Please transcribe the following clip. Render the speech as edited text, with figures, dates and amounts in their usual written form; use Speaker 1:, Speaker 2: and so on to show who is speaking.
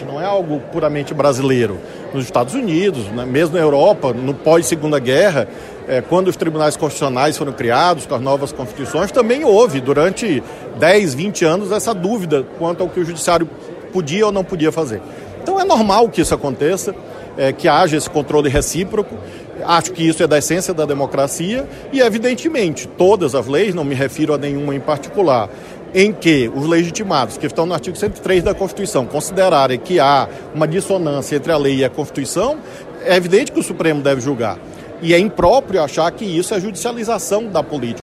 Speaker 1: não é algo puramente brasileiro. Nos Estados Unidos, né, mesmo na Europa, no pós-Segunda Guerra, quando os tribunais constitucionais foram criados, com as novas constituições, também houve, durante 10, 20 anos, essa dúvida quanto ao que o judiciário podia ou não podia fazer. Então é normal que isso aconteça, que haja esse controle recíproco. Acho que isso é da essência da democracia e, evidentemente, todas as leis, não me refiro a nenhuma em particular, em que os legitimados, que estão no artigo 103 da Constituição, considerarem que há uma dissonância entre a lei e a Constituição, é evidente que o Supremo deve julgar. E é impróprio achar que isso é judicialização da política.